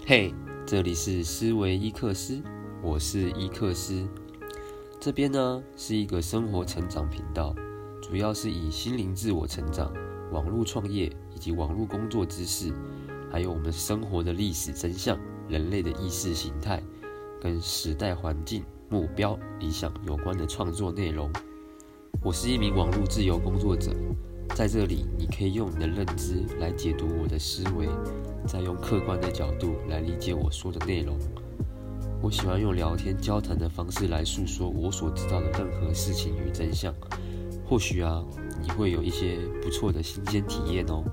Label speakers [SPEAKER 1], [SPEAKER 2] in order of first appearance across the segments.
[SPEAKER 1] 嘿，这里是思维伊克斯，我是伊克斯。这边呢是一个生活成长频道，主要是以心灵自我成长、网络创业以及网络工作知识，还有我们生活的历史真相、人类的意识形态，跟时代环境、目标、理想有关的创作内容。我是一名网络自由工作者，在这里你可以用你的认知来解读我的思维，再用客观的角度来理解我说的内容。我喜欢用聊天交谈的方式来诉说我所知道的任何事情与真相，或许你会有一些不错的新鲜体验哦。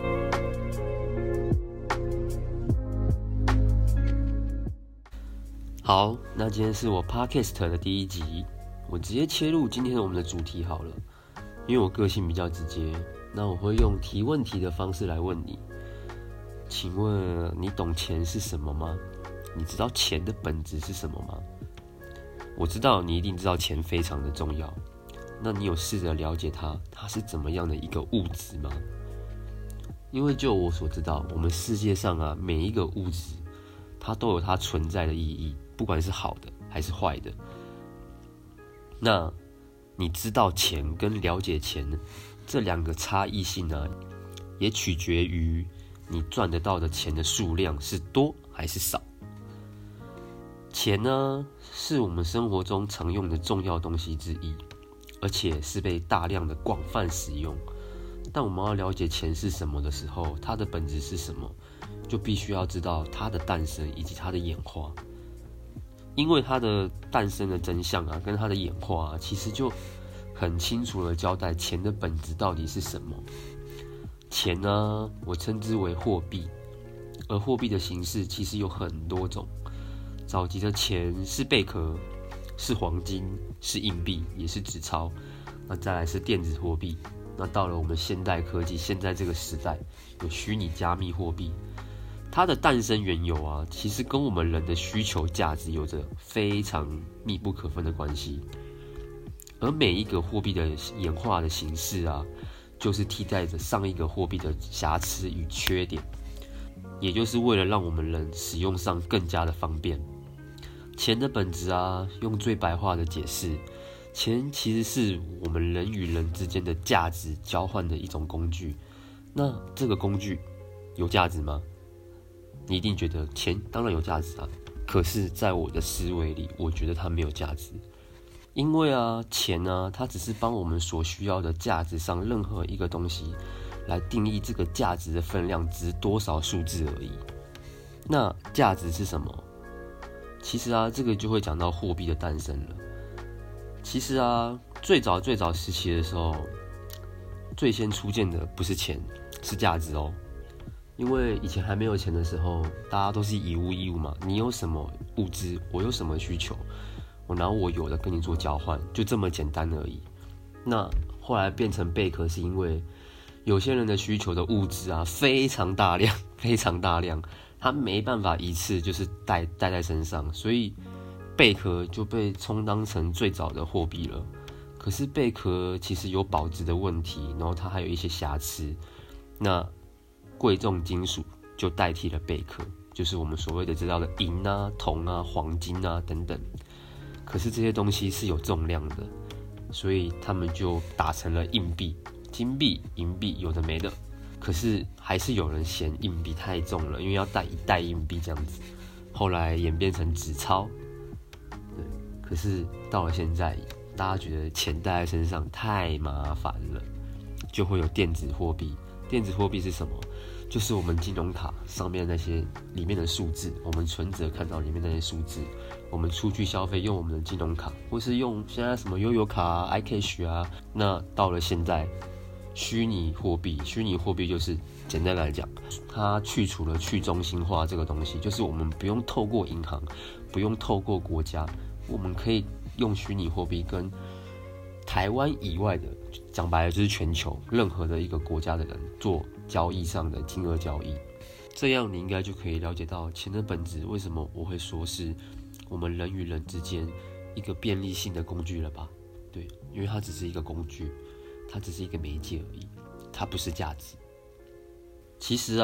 [SPEAKER 1] 好，那今天是我 Podcast 的第一集，我直接切入今天我们的主题好了，因为我个性比较直接，那我会用提问题的方式来问你。请问你懂钱是什么吗？你知道钱的本质是什么吗？我知道你一定知道钱非常的重要，那你有试着了解它是怎么样的一个物质吗？因为就我所知道，我们世界上每一个物质它都有它存在的意义，不管是好的还是坏的。那你知道钱跟了解钱这两个差异性也取决于你赚得到的钱的数量是多还是少。钱是我们生活中常用的重要东西之一，而且是被大量的广泛使用。但我们要了解钱是什么的时候，它的本质是什么，就必须要知道它的诞生以及它的演化。因为它的诞生的真相跟它的演化其实就很清楚的交代钱的本质到底是什么。钱我称之为货币，而货币的形式其实有很多种。早期的钱是贝壳，是黄金，是硬币，也是纸钞。那再来是电子货币。那到了我们现代科技，现在这个时代，有虚拟加密货币。它的诞生缘由其实跟我们人的需求价值有着非常密不可分的关系。而每一个货币的演化的形式就是替代着上一个货币的瑕疵与缺点，也就是为了让我们人使用上更加的方便。钱的本质用最白话的解释，钱其实是我们人与人之间的价值交换的一种工具。那这个工具有价值吗？你一定觉得钱当然有价值可是在我的思维里，我觉得它没有价值。因为钱它只是帮我们所需要的价值上任何一个东西来定义这个价值的分量值多少数字而已。那价值是什么？其实这个就会讲到货币的诞生了。其实最早时期的时候，最先出现的不是钱，是价值哦。因为以前还没有钱的时候，大家都是以物易物嘛，你有什么物资，我有什么需求，我拿我有的跟你做交换，就这么简单而已。那后来变成贝壳，是因为有些人的需求的物质非常大量，非常大量，他没办法一次就是带在身上，所以贝壳就被充当成最早的货币了。可是贝壳其实有保值的问题，然后它还有一些瑕疵，那贵重金属就代替了贝壳，就是我们所谓的知道的银铜黄金等等。可是这些东西是有重量的，所以他们就打成了硬币、金币、银币，有的没的。可是还是有人嫌硬币太重了，因为要带一袋硬币这样子。后来演变成纸钞，对。可是到了现在，大家觉得钱带在身上太麻烦了，就会有电子货币。电子货币是什么？就是我们金融卡上面那些里面的数字，我们存折看到里面那些数字，我们出去消费用我们的金融卡，或是用现在什么悠游卡iCash那到了现在，虚拟货币就是简单来讲，它去除了去中心化这个东西，就是我们不用透过银行，不用透过国家，我们可以用虚拟货币跟台湾以外的，讲白了就是全球任何的一个国家的人做交易上的金额交易。这样你应该就可以了解到钱的本质，为什么我会说是我们人与人之间一个便利性的工具了吧？对，因为它只是一个工具，它只是一个媒介而已，它不是价值。其实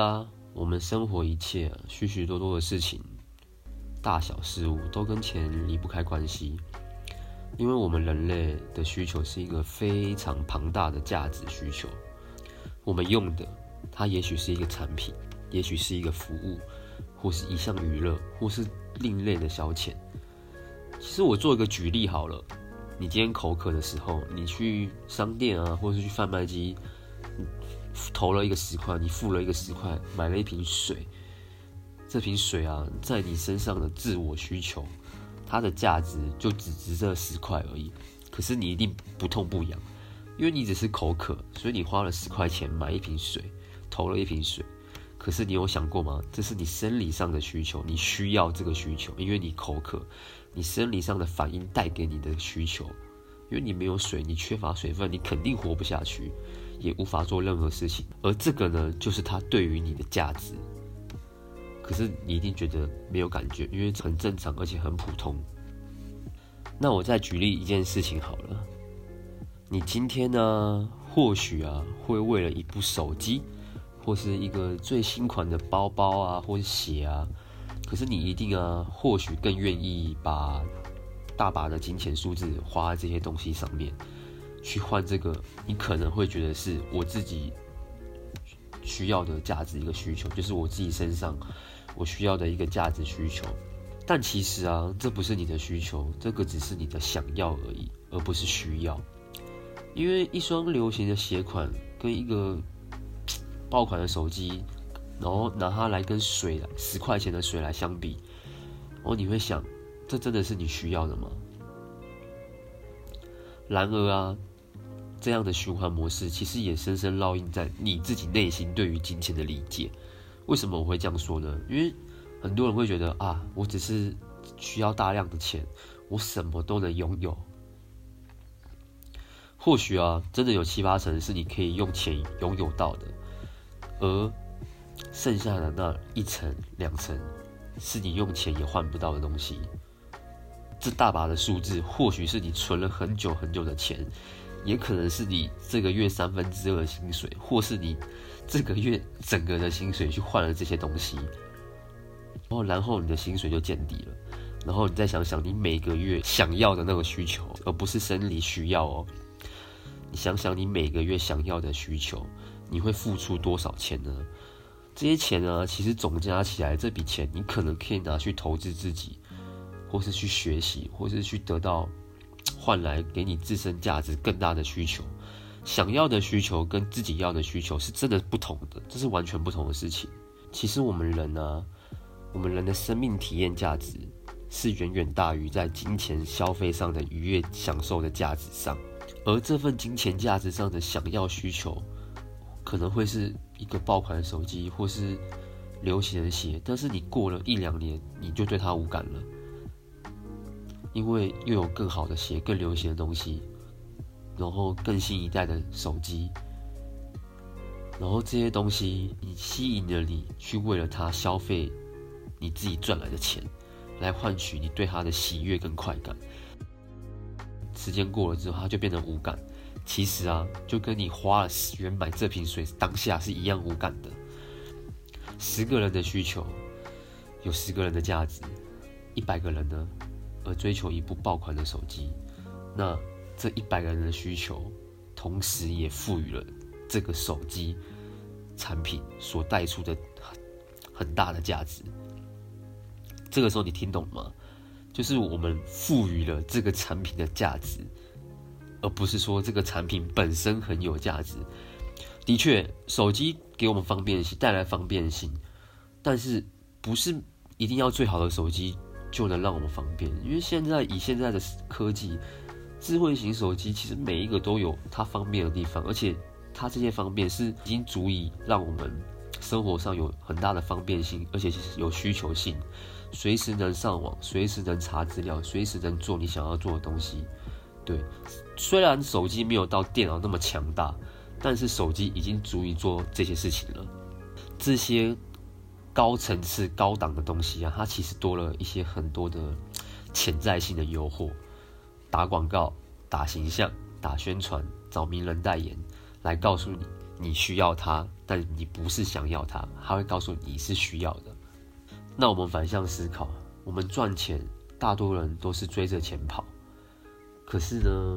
[SPEAKER 1] 我们生活一切许许多多的事情，大小事物都跟钱离不开关系。因为我们人类的需求是一个非常庞大的价值需求，我们用的它也许是一个产品，也许是一个服务，或是一项娱乐，或是另类的消遣。其实我做一个举例好了，你今天口渴的时候，你去商店啊，或是去贩卖机，投了一个10块，你付了一个10块，买了一瓶水。这瓶水啊，在你身上的自我需求，它的价值就只值这10块而已。可是你一定不痛不痒，因为你只是口渴，所以你花了10块钱买一瓶水，投了一瓶水。可是你有想过吗？这是你生理上的需求，你需要这个需求，因为你口渴，你生理上的反应带给你的需求。因为你没有水，你缺乏水分，你肯定活不下去，也无法做任何事情。而这个呢，就是它对于你的价值。可是你一定觉得没有感觉，因为很正常，而且很普通。那我再举例一件事情好了，你今天呢，或许会为了一部手机，或是一个最新款的包包啊，或是鞋啊，可是你一定或许更愿意把大把的金钱数字花在这些东西上面，去换这个你可能会觉得是我自己需要的价值一个需求，就是我自己身上我需要的一个价值需求。但其实这不是你的需求，这个只是你的想要而已，而不是需要。因为一双流行的鞋款跟一个爆款的手机，然后拿它来跟水10块钱的水来相比，你会想，这真的是你需要的吗？然而这样的循环模式其实也深深烙印在你自己内心对于金钱的理解。为什么我会这样说呢？因为很多人会觉得我只是需要大量的钱，我什么都能拥有。或许真的有7-8成是你可以用钱拥有到的，而剩下的那1成2成是你用钱也换不到的东西。这大把的数字，或许是你存了很久很久的钱，也可能是你这个月2/3的薪水，或是你这个月整个的薪水去换了这些东西，然后你的薪水就见底了。然后你再想想你每个月想要的那个需求，而不是生理需要你想想你每个月想要的需求，你会付出多少钱呢？这些钱其实总加起来，这笔钱你可能可以拿去投资自己，或是去学习，或是去得到换来给你自身价值更大的需求。想要的需求跟自己要的需求是真的不同的，这是完全不同的事情。其实我们人的生命体验价值是远远大于在金钱消费上的愉悦享受的价值上。而这份金钱价值上的想要需求，可能会是一个爆款的手机，或是流行的鞋，但是你过了1-2年，你就对它无感了，因为又有更好的鞋、更流行的东西，然后更新一代的手机，然后这些东西你吸引了你去为了它消费你自己赚来的钱，来换取你对它的喜悦跟快感。时间过了之后，它就变得无感。其实就跟你花了10元买这瓶水当下是一样无感的。10个人的需求，有10个人的价值，100个人呢，而追求一部爆款的手机，那这100个人的需求，同时也赋予了这个手机产品所带出的很大的价值。这个时候你听懂了吗？就是我们赋予了这个产品的价值，而不是说这个产品本身很有价值。的确，手机给我们方便性，带来方便性，但是不是一定要最好的手机就能让我们方便？因为以现在的科技，智慧型手机其实每一个都有它方便的地方，而且它这些方便是已经足以让我们生活上有很大的方便性，而且有需求性，随时能上网，随时能查资料，随时能做你想要做的东西。对，虽然手机没有到电脑那么强大，但是手机已经足以做这些事情了。这些高层次、高档的东西它其实多了一些很多的潜在性的诱惑，打广告、打形象、打宣传、找名人代言，来告诉你你需要它但你不是想要它，它会告诉你是需要的。那我们反向思考，我们赚钱，大多人都是追着钱跑，可是呢，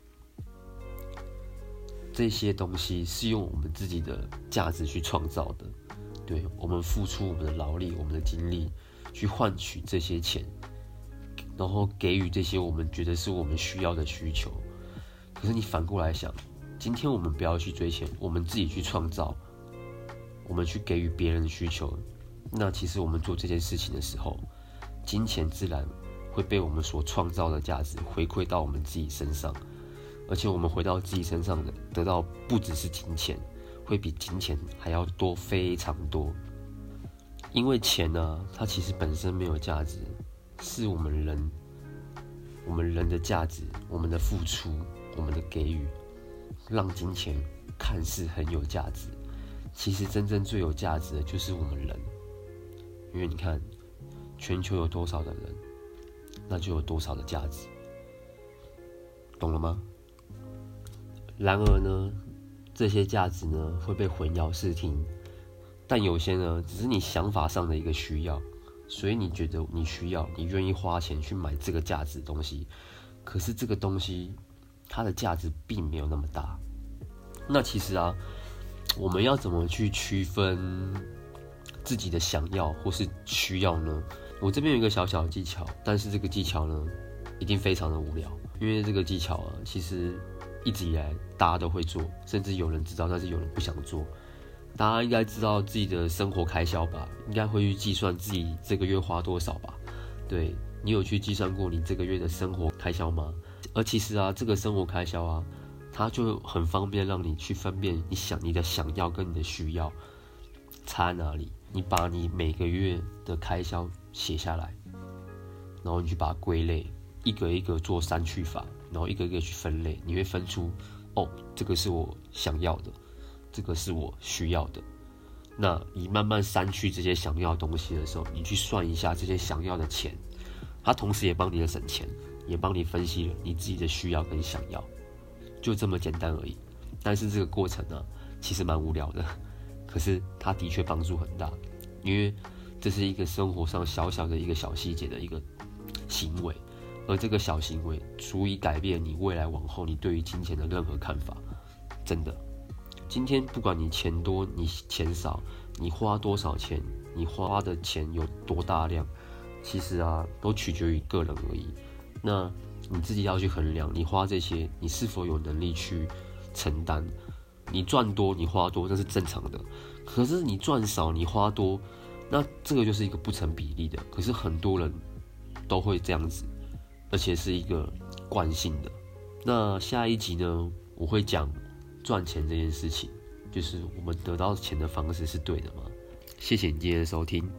[SPEAKER 1] 这些东西是用我们自己的价值去创造的。对，我们付出我们的劳力、我们的精力去换取这些钱，然后给予这些我们觉得是我们需要的需求。可是你反过来想，今天我们不要去追钱，我们自己去创造，我们去给予别人的需求，那其实我们做这件事情的时候，金钱自然会被我们所创造的价值回馈到我们自己身上，而且我们回到自己身上的得到不只是金钱，会比金钱还要多非常多。因为钱呢，它其实本身没有价值，是我们人的价值，我们的付出，我们的给予，让金钱看似很有价值。其实真正最有价值的就是我们人，因为你看，全球有多少的人，那就有多少的价值，懂了吗？然而呢，这些价值呢会被混淆视听，但有些呢只是你想法上的一个需要，所以你觉得你需要，你愿意花钱去买这个价值的东西，可是这个东西它的价值并没有那么大。那其实啊，我们要怎么去区分自己的想要或是需要呢？我这边有一个小小的技巧，但是这个技巧呢一定非常的无聊，因为这个技巧啊，其实一直以来大家都会做，甚至有人知道，但是有人不想做。大家应该知道自己的生活开销吧，应该会去计算自己这个月花多少吧。对，你有去计算过你这个月的生活开销吗？而其实啊，这个生活开销啊，它就很方便让你去分辨你的想要跟你的需要差在哪里。你把你每个月的开销写下来，然后你去把它归类，一个一个做删去法，然后一个一个去分类，你会分出这个是我想要的，这个是我需要的。那你慢慢删去这些想要的东西的时候，你去算一下这些想要的钱，它同时也帮你的省钱，也帮你分析了你自己的需要跟想要，就这么简单而已。但是这个过程呢，其实蛮无聊的，可是它的确帮助很大，因为这是一个生活上小小的一个小细节的一个行为，而这个小行为足以改变你未来往后你对于金钱的任何看法。真的，今天不管你钱多你钱少，你花多少钱，你花的钱有多大量，其实啊都取决于个人而已。那你自己要去衡量，你花这些你是否有能力去承担。你赚多你花多那是正常的，可是你赚少你花多，那这个就是一个不成比例的。可是很多人都会这样子，而且是一个惯性的。那下一集呢，我会讲赚钱这件事情，就是我们得到钱的方式是对的吗？谢谢你今天的收听。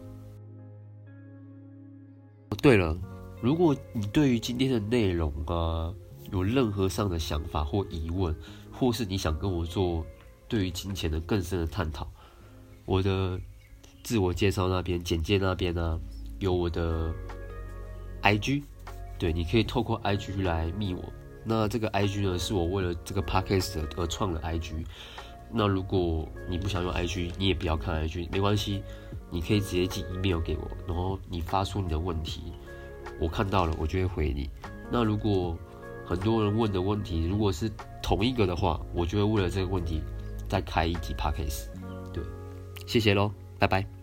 [SPEAKER 1] 对了，如果你对于今天的内容啊有任何上的想法或疑问，或是你想跟我做对于金钱的更深的探讨，我的自我介绍那边简介那边呢有我的 IG， 对，你可以透过 IG 来密我。那这个 IG 呢是我为了这个 Podcast 而创的 IG。那如果你不想用 IG， 你也不要看 IG， 没关系，你可以直接寄 email 给我，然后你发出你的问题，我看到了我就会回你。那如果很多人问的问题如果是同一个的话，我就会为了这个问题再开一集 Podcast。对，谢谢咯，拜拜。